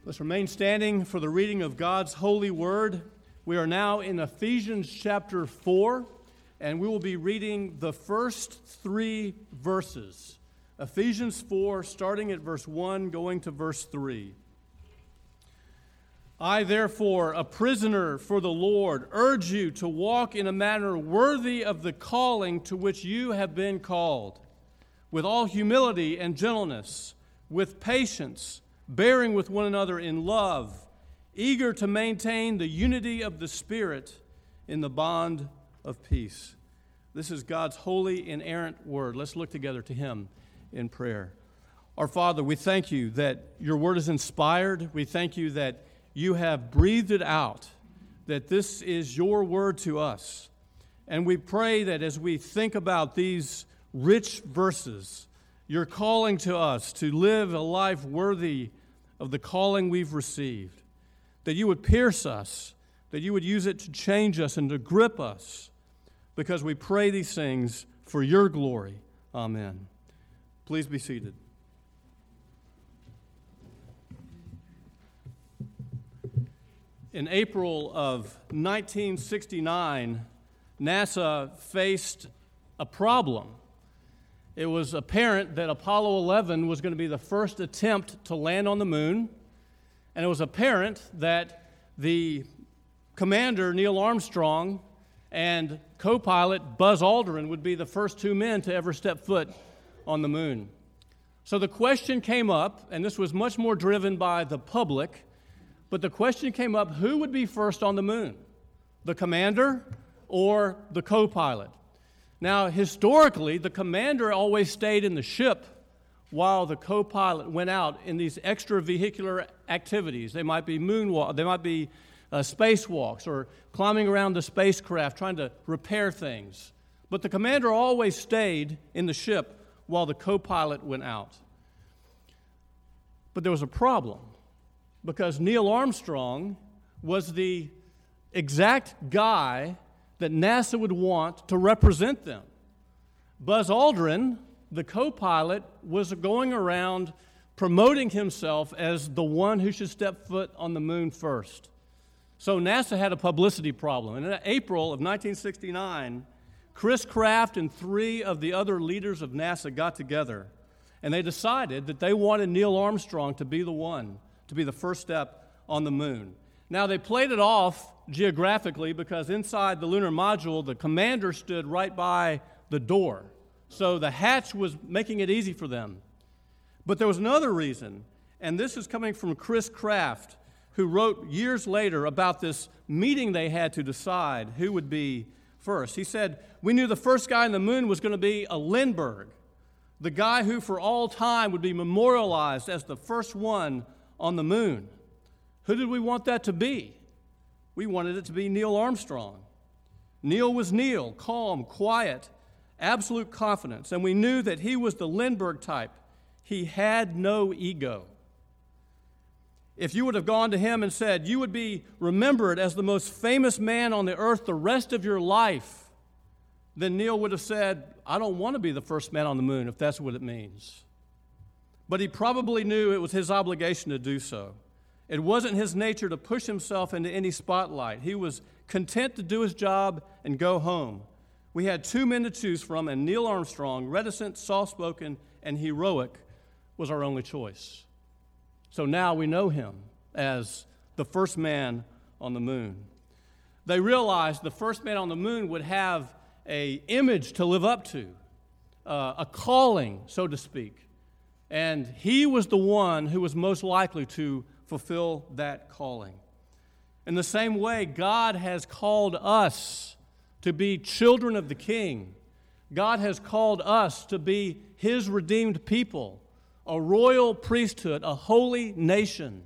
Let's remain standing for the reading of God's holy word. We are now in Ephesians chapter 4, and we will be reading the first 3 verses. Ephesians 4, starting at verse 1, going to verse 3. I, therefore, a prisoner for the Lord, urge you to walk in a manner worthy of the calling to which you have been called, with all humility and gentleness, with patience, bearing with one another in love, eager to maintain the unity of the Spirit in the bond of peace. This is God's holy, inerrant word. Let's look together to Him in prayer. Our Father, we thank you that your word is inspired. We thank you that you have breathed it out, that this is your word to us. And we pray that as we think about these rich verses, you're calling to us to live a life worthy of the calling we've received, that you would pierce us, that you would use it to change us and to grip us, because we pray these things for your glory. Amen. Please be seated. In April of 1969, NASA faced a problem. It was apparent that Apollo 11 was going to be the first attempt to land on the moon, and it was apparent that the commander, Neil Armstrong, and co-pilot Buzz Aldrin would be the first 2 men to ever step foot on the moon. So the question came up, and this was much more driven by the public, but the question came up, who would be first on the moon, the commander or the co-pilot? Now, historically, the commander always stayed in the ship while the co-pilot went out in these extravehicular activities. They might be moonwalk, they might be spacewalks, or climbing around the spacecraft trying to repair things. But the commander always stayed in the ship while the co-pilot went out. But there was a problem, because Neil Armstrong was the exact guy that NASA would want to represent them. Buzz Aldrin, the co-pilot, was going around promoting himself as the one who should step foot on the moon first. So NASA had a publicity problem. And in April of 1969, Chris Kraft and 3 of the other leaders of NASA got together, and they decided that they wanted Neil Armstrong to be the one, to be the first step on the moon. Now, they played it off geographically because inside the lunar module, the commander stood right by the door. So the hatch was making it easy for them. But there was another reason, and this is coming from Chris Kraft, who wrote years later about this meeting they had to decide who would be first. He said, we knew the first guy on the moon was going to be a Lindbergh, the guy who for all time would be memorialized as the first one on the moon. Who did we want that to be? We wanted it to be Neil Armstrong. Neil was Neil, calm, quiet, absolute confidence, and we knew that he was the Lindbergh type. He had no ego. If you would have gone to him and said, you would be remembered as the most famous man on the earth the rest of your life, then Neil would have said, I don't want to be the first man on the moon, if that's what it means. But he probably knew it was his obligation to do so. It wasn't his nature to push himself into any spotlight. He was content to do his job and go home. We had 2 men to choose from, and Neil Armstrong, reticent, soft-spoken, and heroic, was our only choice. So now we know him as the first man on the moon. They realized the first man on the moon would have an image to live up to, a calling, so to speak. And he was the one who was most likely to fulfill that calling. In the same way, God has called us to be children of the King. God has called us to be His redeemed people, a royal priesthood, a holy nation.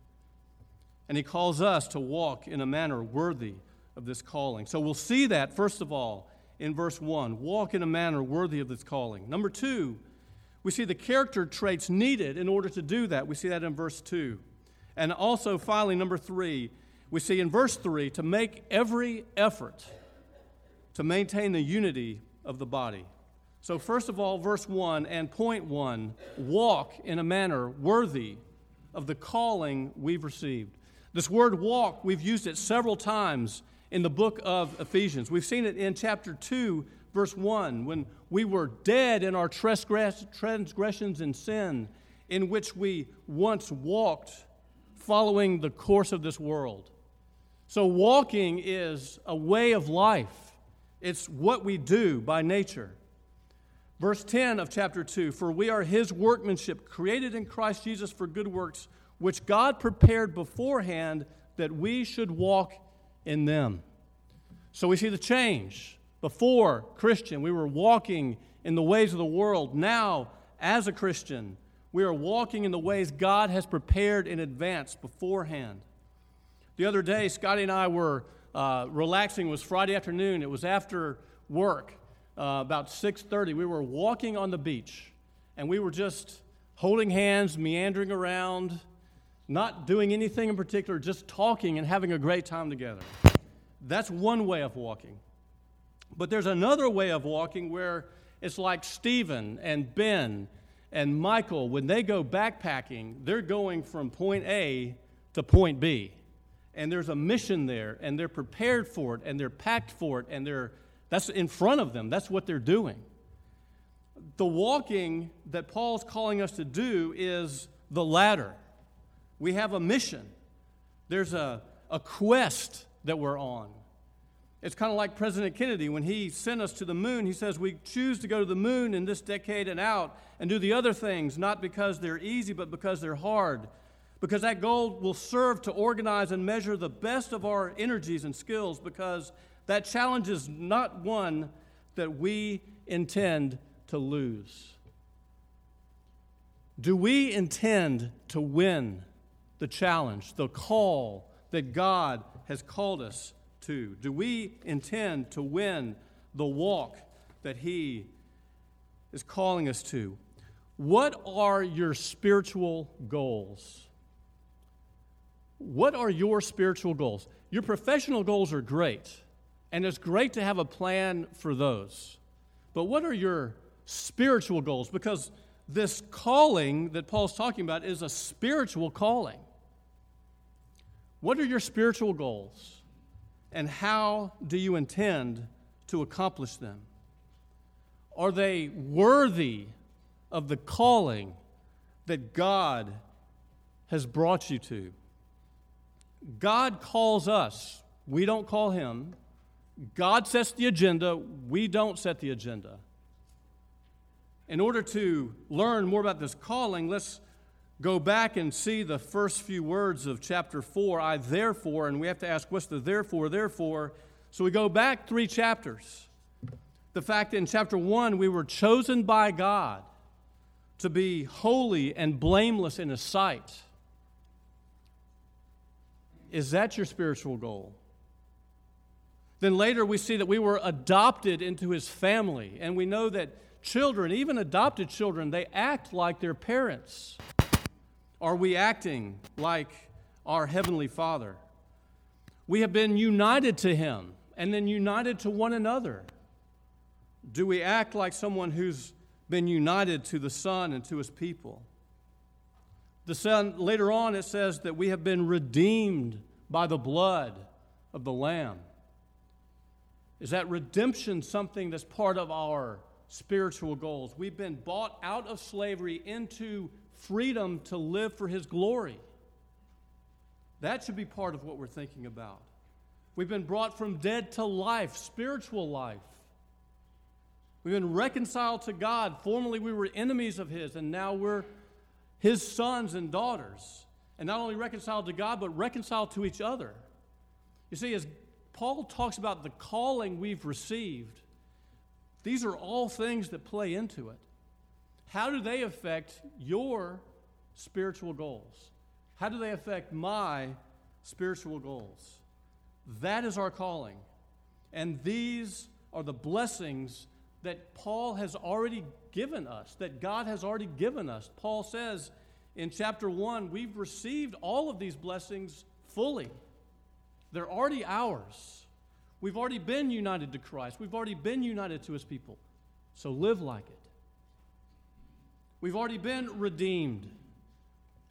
And He calls us to walk in a manner worthy of this calling. So we'll see that, first of all, in verse 1. Walk in a manner worthy of this calling. Number 2, we see the character traits needed in order to do that. We see that in verse 2. And also, finally, number 3, we see in verse 3, to make every effort to maintain the unity of the body. So first of all, verse 1 and point 1, walk in a manner worthy of the calling we've received. This word walk, we've used it several times in the book of Ephesians. We've seen it in chapter 2, verse 1, when we were dead in our transgressions and sin, in which we once walked, following the course of this world. So walking is a way of life. It's what we do by nature. Verse 10 of chapter 2, for we are his workmanship, created in Christ Jesus for good works, which God prepared beforehand that we should walk in them. So we see the change. Before Christian, we were walking in the ways of the world. Now, as a Christian, we are walking in the ways God has prepared in advance beforehand. The other day, Scotty and I were relaxing. It was Friday afternoon. It was after work, about 6:30. We were walking on the beach, and we were just holding hands, meandering around, not doing anything in particular, just talking and having a great time together. That's one way of walking. But there's another way of walking where it's like Stephen and Ben and Michael. When they go backpacking, they're going from point A to point B. And there's a mission there, and they're prepared for it, and they're packed for it, and that's in front of them. That's what they're doing. The walking that Paul's calling us to do is the latter. We have a mission. There's a quest that we're on. It's kind of like President Kennedy. When he sent us to the moon, he says we choose to go to the moon in this decade and out and do the other things, not because they're easy, but because they're hard. Because that goal will serve to organize and measure the best of our energies and skills, because that challenge is not one that we intend to lose. Do we intend to win the challenge, the call that God has called us to? Do we intend to win the walk that he is calling us to? What are your spiritual goals? What are your spiritual goals? Your professional goals are great, and it's great to have a plan for those. But what are your spiritual goals? Because this calling that Paul's talking about is a spiritual calling. What are your spiritual goals? And how do you intend to accomplish them? Are they worthy of the calling that God has brought you to? God calls us. We don't call him. God sets the agenda. We don't set the agenda. In order to learn more about this calling, let's go back and see the first few words of chapter 4, I therefore, and we have to ask, what's the therefore? So we go back 3 chapters. The fact that in chapter 1, we were chosen by God to be holy and blameless in his sight. Is that your spiritual goal? Then later we see that we were adopted into his family, and we know that children, even adopted children, they act like their parents. Are we acting like our Heavenly Father? We have been united to him and then united to one another. Do we act like someone who's been united to the Son and to his people? The Son, later on it says that we have been redeemed by the blood of the Lamb. Is that redemption something that's part of our spiritual goals? We've been bought out of slavery into freedom to live for his glory. That should be part of what we're thinking about. We've been brought from dead to life, spiritual life. We've been reconciled to God. Formerly we were enemies of his, and now we're his sons and daughters. And not only reconciled to God, but reconciled to each other. You see, as Paul talks about the calling we've received, these are all things that play into it. How do they affect your spiritual goals? How do they affect my spiritual goals? That is our calling. And these are the blessings that Paul has already given us, that God has already given us. Paul says in chapter 1, we've received all of these blessings fully. They're already ours. We've already been united to Christ. We've already been united to his people. So live like it. We've already been redeemed,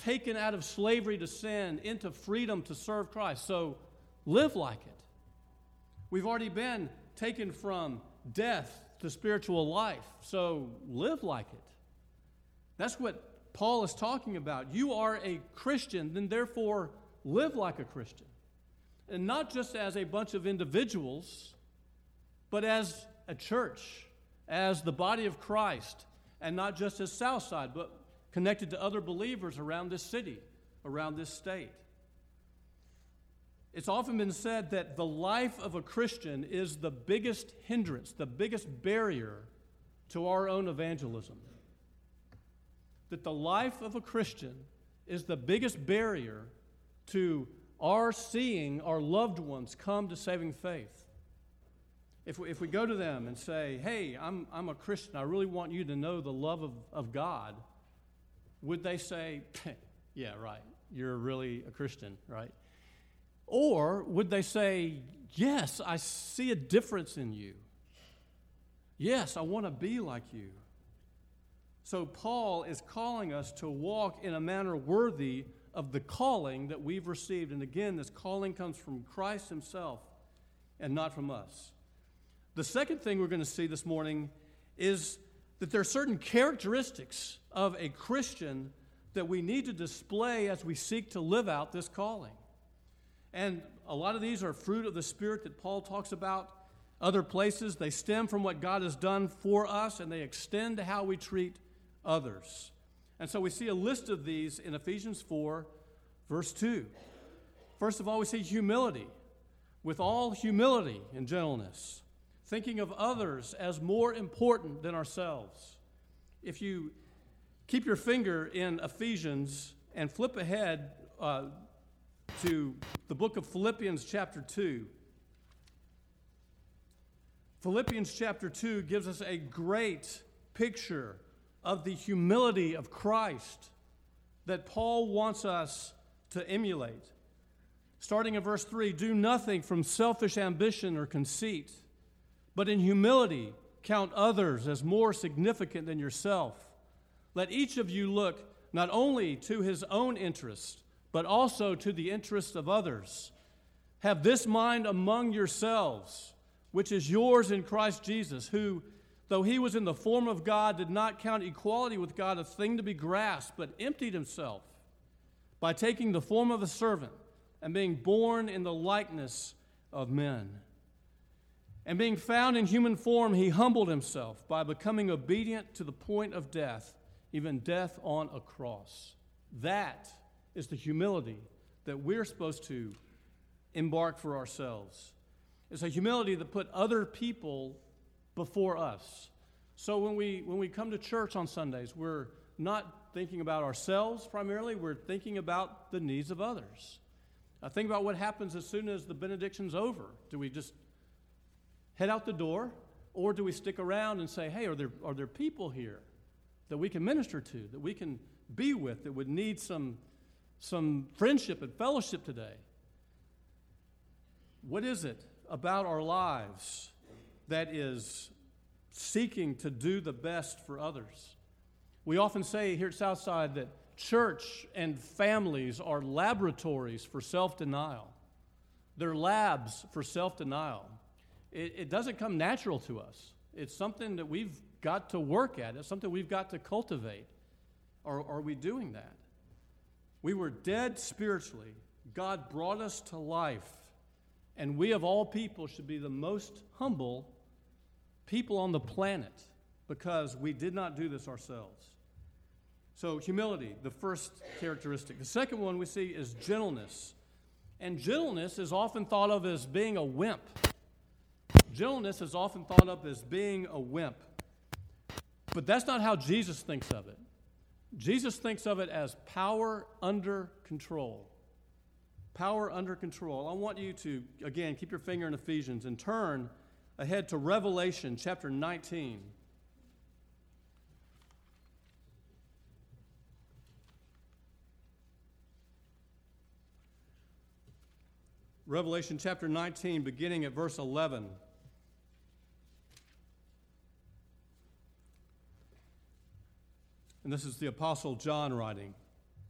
taken out of slavery to sin into freedom to serve Christ. So live like it. We've already been taken from death to spiritual life. So live like it. That's what Paul is talking about. You are a Christian, then therefore live like a Christian. And not just as a bunch of individuals, but as a church, as the body of Christ, and not just as Southside, but connected to other believers around this city, around this state. It's often been said that the life of a Christian is the biggest hindrance, the biggest barrier to our own evangelism. That the life of a Christian is the biggest barrier to our seeing our loved ones come to saving faith. If we go to them and say, hey, I'm a Christian, I really want you to know the love of God, would they say, yeah, right, you're really a Christian, right? Or would they say, yes, I see a difference in you. Yes, I want to be like you. So Paul is calling us to walk in a manner worthy of the calling that we've received. And again, this calling comes from Christ himself and not from us. The second thing we're going to see this morning is that there are certain characteristics of a Christian that we need to display as we seek to live out this calling. And a lot of these are fruit of the Spirit that Paul talks about. Other places, they stem from what God has done for us, and they extend to how we treat others. And so we see a list of these in Ephesians 4, verse 2. First of all, we see humility. With all humility and gentleness, thinking of others as more important than ourselves. If you keep your finger in Ephesians and flip ahead to the book of Philippians chapter 2. Philippians chapter 2 gives us a great picture of the humility of Christ that Paul wants us to emulate. Starting in verse 3, do nothing from selfish ambition or conceit, but in humility count others as more significant than yourself. Let each of you look not only to his own interest, but also to the interest of others. Have this mind among yourselves, which is yours in Christ Jesus, who, though he was in the form of God, did not count equality with God a thing to be grasped, but emptied himself by taking the form of a servant and being born in the likeness of men. And being found in human form, he humbled himself by becoming obedient to the point of death, even death on a cross. That is the humility that we're supposed to embark for ourselves. It's a humility that put other people before us. So when we come to church on Sundays, we're not thinking about ourselves primarily, we're thinking about the needs of others. Think about what happens as soon as the benediction's over. Do we just head out the door, or do we stick around and say, hey, are there people here that we can minister to, that we can be with, that would need some friendship and fellowship today? What is it about our lives that is seeking to do the best for others? We often say here at Southside that church and families are laboratories for self-denial. They're labs for self-denial. It doesn't come natural to us. It's something that we've got to work at. It's something we've got to cultivate. Are we doing that? We were dead spiritually. God brought us to life. And we of all people should be the most humble people on the planet because we did not do this ourselves. So humility, the first characteristic. The second one we see is gentleness. And gentleness is often thought of as being a wimp. Gentleness is often thought of as being a wimp. But that's not how Jesus thinks of it. Jesus thinks of it as power under control. Power under control. I want you to, again, keep your finger in Ephesians and turn ahead to Revelation chapter 19. Revelation chapter 19, beginning at verse 11. And this is the Apostle John writing.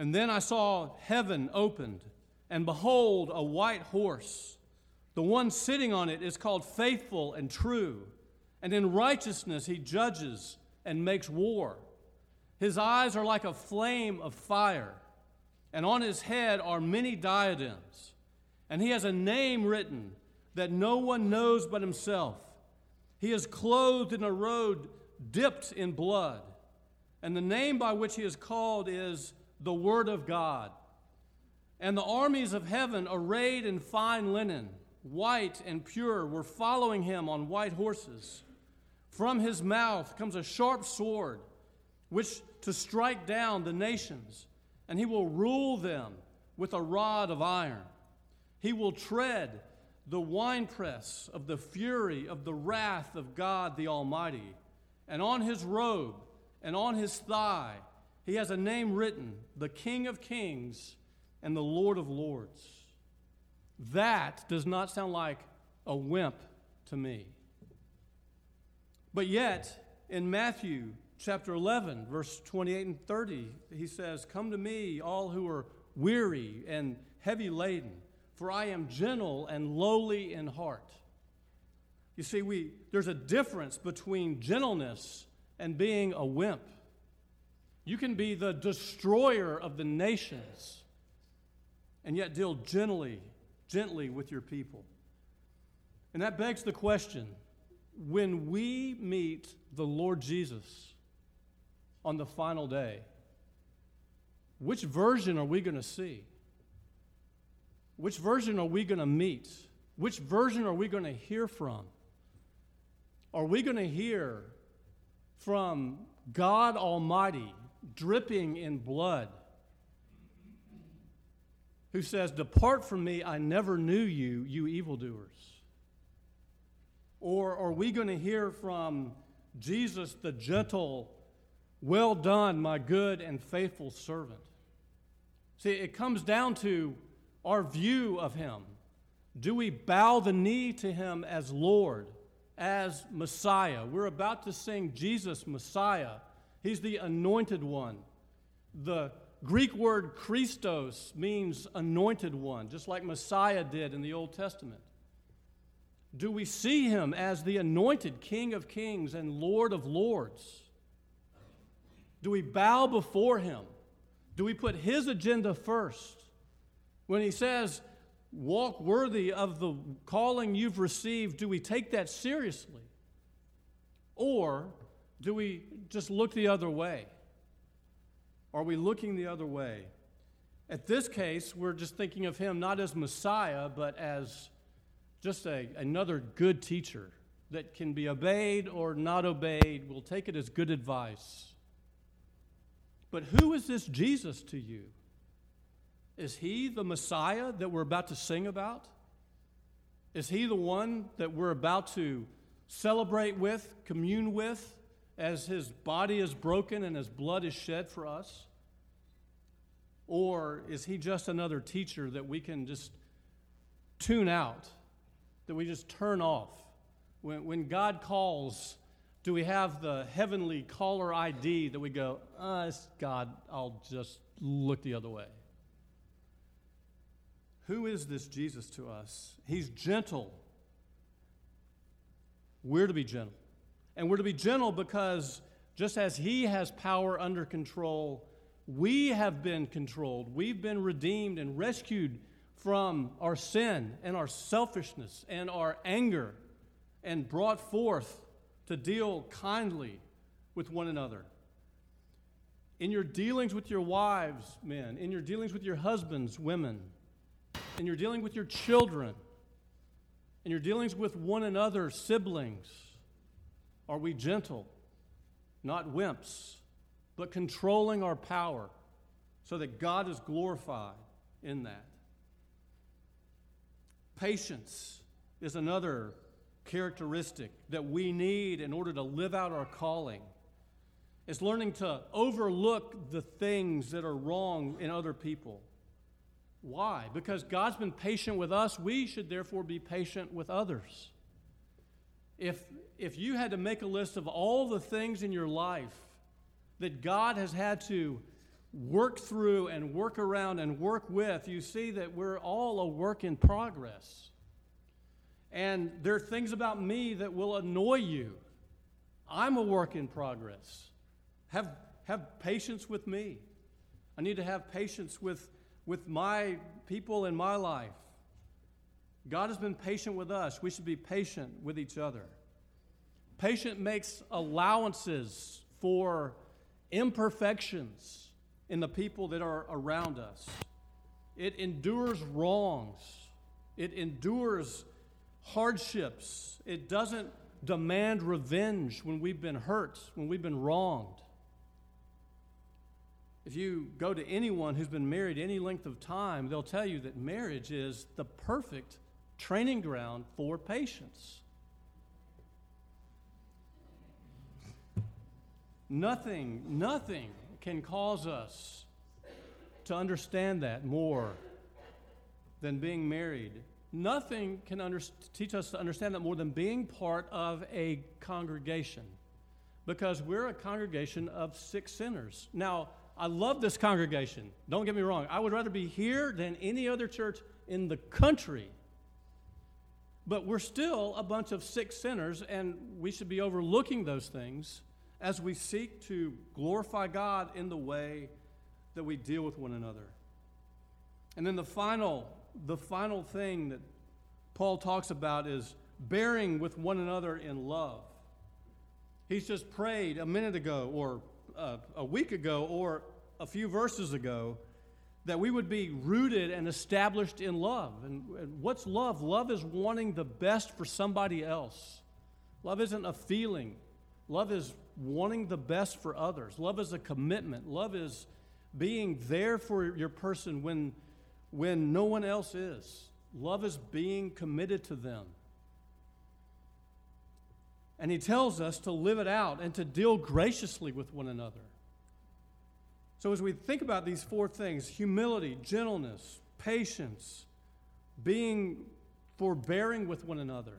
And then I saw heaven opened, and behold, a white horse. The one sitting on it is called Faithful and True, and in righteousness he judges and makes war. His eyes are like a flame of fire, and on his head are many diadems. And he has a name written that no one knows but himself. He is clothed in a robe dipped in blood, and the name by which he is called is the Word of God. And the armies of heaven, arrayed in fine linen, white and pure, were following him on white horses. From his mouth comes a sharp sword, which to strike down the nations, and he will rule them with a rod of iron. He will tread the winepress of the fury of the wrath of God the Almighty. And on his robe and on his thigh he has a name written, the King of Kings and the Lord of Lords. That does not sound like a wimp to me. But yet, in Matthew chapter 11, verse 28 and 30, he says, "Come to me, all who are weary and heavy laden, for I am gentle and lowly in heart." You see, there's a difference between gentleness and being a wimp. You can be the destroyer of the nations and yet deal gently with your people. And that begs the question, when we meet the Lord Jesus on the final day, which version are we going to see? Which version are we going to meet? Which version are we going to hear from? Are we going to hear from God Almighty, dripping in blood, who says, "Depart from me, I never knew you, you evildoers"? Or are we going to hear from Jesus, the gentle, "Well done, my good and faithful servant"? See, it comes down to our view of him. Do we bow the knee to him as Lord, as Messiah? We're about to sing Jesus Messiah. He's the anointed one. The Greek word Christos means anointed one, just like Messiah did in the Old Testament. Do we see him as the anointed King of Kings and Lord of Lords? Do we bow before him? Do we put his agenda first? When he says, "Walk worthy of the calling you've received," do we take that seriously? Or do we just look the other way? Are we looking the other way? At this case, we're just thinking of him not as Messiah, but as just another good teacher that can be obeyed or not obeyed. We'll take it as good advice. But who is this Jesus to you? Is he the Messiah that we're about to sing about? Is he the one that we're about to celebrate with, commune with, as his body is broken and his blood is shed for us? Or is he just another teacher that we can just tune out, that we just turn off? When God calls, do we have the heavenly caller ID that we go, it's God, I'll just look the other way? Who is this Jesus to us? He's gentle. We're to be gentle. And we're to be gentle because just as he has power under control, we have been controlled. We've been redeemed and rescued from our sin and our selfishness and our anger and brought forth to deal kindly with one another. In your dealings with your wives, men, in your dealings with your husbands, women, in your dealing with your children, in your dealings with one another, siblings, are we gentle, not wimps, but controlling our power so that God is glorified in that? Patience is another characteristic that we need in order to live out our calling. It's learning to overlook the things that are wrong in other people. Why? Because God's been patient with us, we should therefore be patient with others. If you had to make a list of all the things in your life that God has had to work through and work around and work with, you see that we're all a work in progress. And there are things about me that will annoy you. I'm a work in progress. Have patience with me. I need to have patience with my people in my life. God has been patient with us. We should be patient with each other. Patient makes allowances for imperfections in the people that are around us. It endures wrongs. It endures hardships. It doesn't demand revenge when we've been hurt, when we've been wronged. If you go to anyone who's been married any length of time, they'll tell you that marriage is the perfect training ground for patience. Nothing can cause us to understand that more than being married. Nothing can teach us to understand that more than being part of a congregation, because we're a congregation of sick sinners. Now, I love this congregation. Don't get me wrong. I would rather be here than any other church in the country. But we're still a bunch of sick sinners, and we should be overlooking those things as we seek to glorify God in the way that we deal with one another. And then the final thing that Paul talks about is bearing with one another in love. He's just prayed a minute ago, or a week ago, or a few verses ago, that we would be rooted and established in love. And what's love? Love is wanting the best for somebody else. Love isn't a feeling. Love is wanting the best for others. Love is a commitment. Love is being there for your person when no one else is. Love is being committed to them. And he tells us to live it out and to deal graciously with one another. So as we think about these four things, humility, gentleness, patience, being forbearing with one another,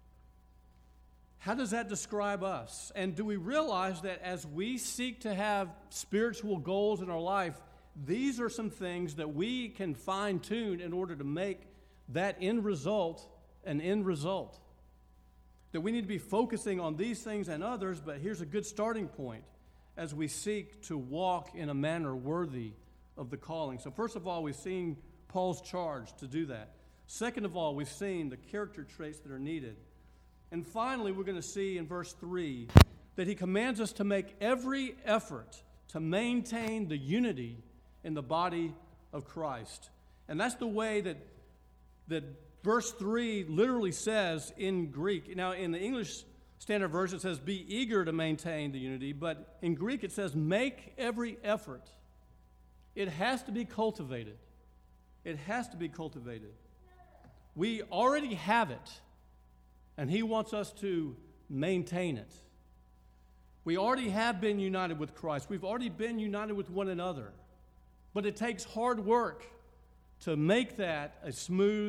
how does that describe us? And do we realize that as we seek to have spiritual goals in our life, these are some things that we can fine-tune in order to make that end result an end result? That we need to be focusing on these things and others, but here's a good starting point as we seek to walk in a manner worthy of the calling. So first of all, we've seen Paul's charge to do that. Second of all, we've seen the character traits that are needed. And finally, we're going to see in verse 3 that he commands us to make every effort to maintain the unity in the body of Christ. And that's the way that verse 3 literally says in Greek. Now, in the English Standard Version, it says, be eager to maintain the unity, but in Greek it says, make every effort. It has to be cultivated. It has to be cultivated. We already have it, and he wants us to maintain it. We already have been united with Christ. We've already been united with one another, but it takes hard work to make that a smooth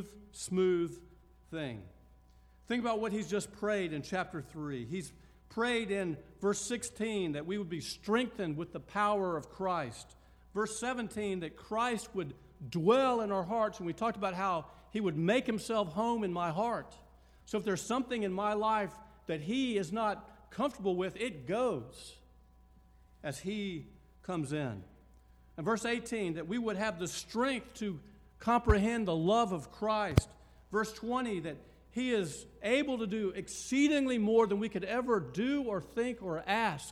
thing. Think about what he's just prayed in chapter 3. He's prayed in verse 16 that we would be strengthened with the power of Christ. Verse 17, that Christ would dwell in our hearts, and we talked about how he would make himself home in my heart. So if there's something in my life that he is not comfortable with, it goes as he comes in. And verse 18, that we would have the strength to comprehend the love of Christ. Verse 20, that he is able to do exceedingly more than we could ever do or think or ask.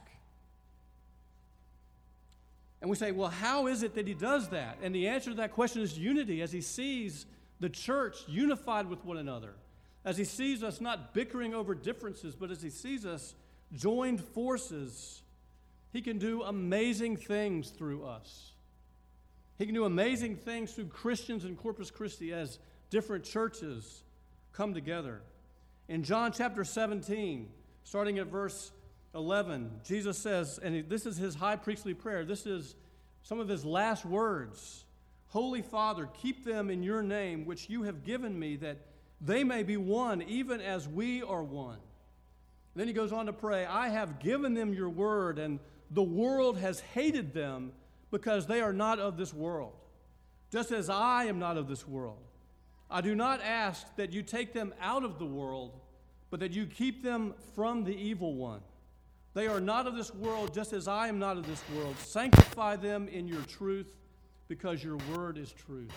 And we say, well, how is it that he does that? And the answer to that question is unity, as he sees the church unified with one another, as he sees us not bickering over differences, but as he sees us joined forces. He can do amazing things through us. He can do amazing things through Christians in Corpus Christi as different churches come together. In John chapter 17, starting at verse 11, Jesus says, and this is his high priestly prayer, this is some of his last words. Holy Father, keep them in your name, which you have given me, that they may be one, even as we are one. And then he goes on to pray, I have given them your word, and the world has hated them because they are not of this world, just as I am not of this world. I do not ask that you take them out of the world, but that you keep them from the evil one. They are not of this world, just as I am not of this world. Sanctify them in your truth, because your word is truth.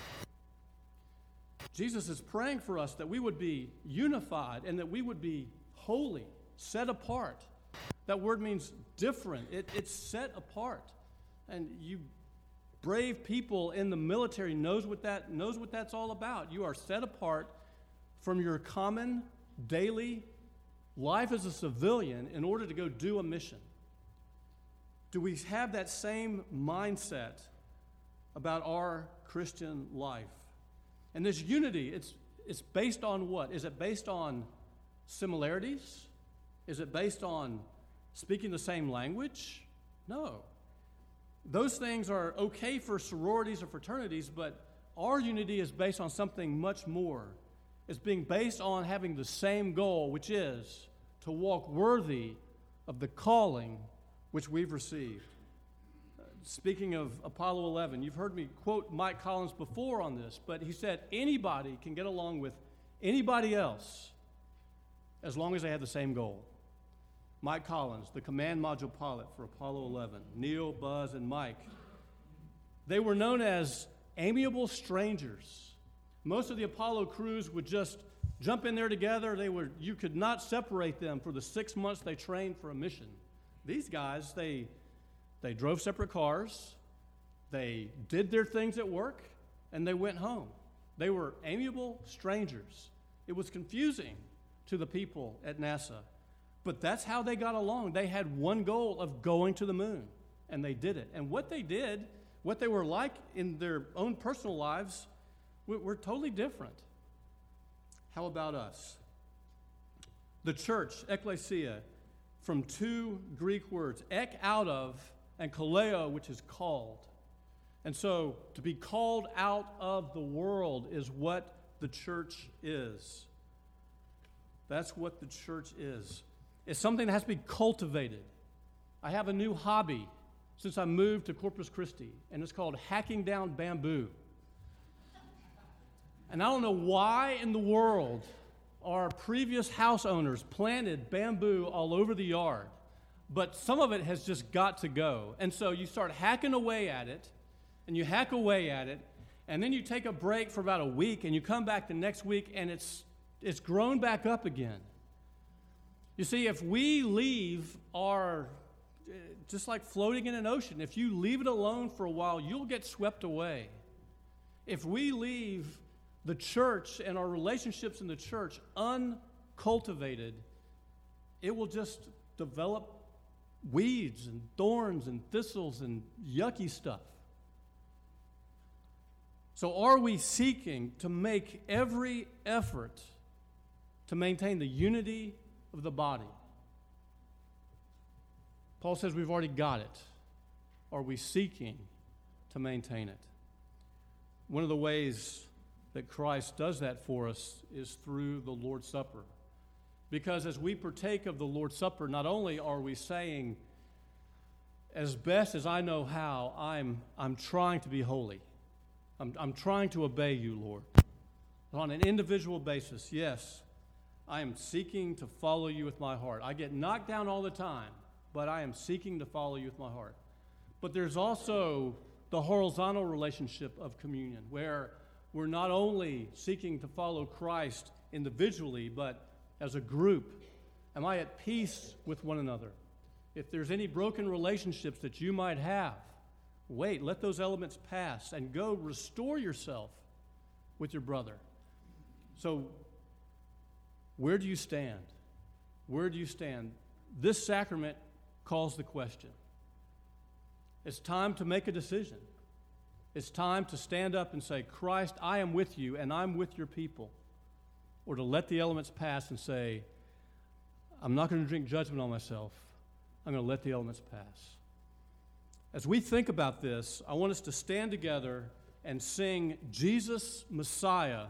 Jesus is praying for us that we would be unified and that we would be holy, set apart. That word means different. It's set apart. And you brave people in the military knows what that's all about. You are set apart from your common daily life as a civilian in order to go do a mission. Do we have that same mindset about our Christian life? And this unity, it's based on what? Is it based on similarities? Is it based on speaking the same language? No. Those things are okay for sororities or fraternities, but our unity is based on something much more. It's being based on having the same goal, which is to walk worthy of the calling which we've received. Speaking of Apollo 11, you've heard me quote Mike Collins before on this, but he said anybody can get along with anybody else as long as they have the same goal. Mike Collins, the command module pilot for Apollo 11, Neil, Buzz, and Mike, they were known as amiable strangers. Most of the Apollo crews would just jump in there together. You could not separate them for the 6 months they trained for a mission. These guys, they drove separate cars, they did their things at work, and they went home. They were amiable strangers. It was confusing to the people at NASA, but that's how they got along. They had one goal of going to the moon, and they did it. And what they did, what they were like in their own personal lives, were totally different. How about us? The church, ecclesia, from two Greek words, ek, out of, and kaleo, which is called. And so to be called out of the world is what the church is. That's what the church is. It's something that has to be cultivated. I have a new hobby since I moved to Corpus Christi, and it's called hacking down bamboo. And I don't know why in the world our previous house owners planted bamboo all over the yard, but some of it has just got to go. And so you start hacking away at it, and you hack away at it, and then you take a break for about a week, and you come back the next week, and it's grown back up again. You see, if we leave just like floating in an ocean, if you leave it alone for a while, you'll get swept away. If we leave the church and our relationships in the church uncultivated, it will just develop weeds and thorns and thistles and yucky stuff. So are we seeking to make every effort to maintain the unity of the body? Paul says we've already got it. Are we seeking to maintain it? One of the ways that Christ does that for us is through the Lord's Supper. Because as we partake of the Lord's Supper, not only are we saying, as best as I know how, I'm trying to be holy. I'm trying to obey you, Lord. On an individual basis, yes, I am seeking to follow you with my heart. I get knocked down all the time, but I am seeking to follow you with my heart. But there's also the horizontal relationship of communion, where we're not only seeking to follow Christ individually, but as a group. Am I at peace with one another? If there's any broken relationships that you might have, wait, let those elements pass and go restore yourself with your brother. So, where do you stand? Where do you stand? This sacrament calls the question. It's time to make a decision. It's time to stand up and say, Christ, I am with you and I'm with your people. Or to let the elements pass and say, I'm not going to drink judgment on myself. I'm going to let the elements pass. As we think about this, I want us to stand together and sing Jesus Messiah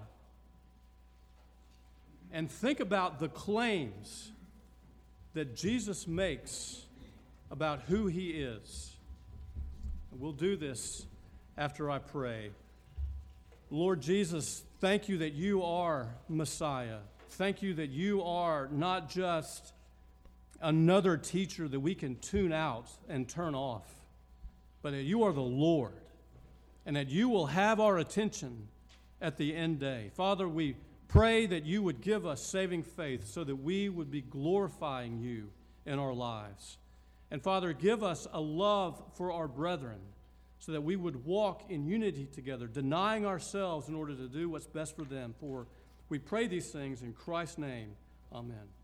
and think about the claims that Jesus makes about who he is. We'll do this after I pray. Lord Jesus, thank you that you are Messiah. Thank you that you are not just another teacher that we can tune out and turn off, but that you are the Lord, and that you will have our attention at the end day. Father, we pray that you would give us saving faith so that we would be glorifying you in our lives. And Father, give us a love for our brethren so that we would walk in unity together, denying ourselves in order to do what's best for them. For we pray these things in Christ's name. Amen.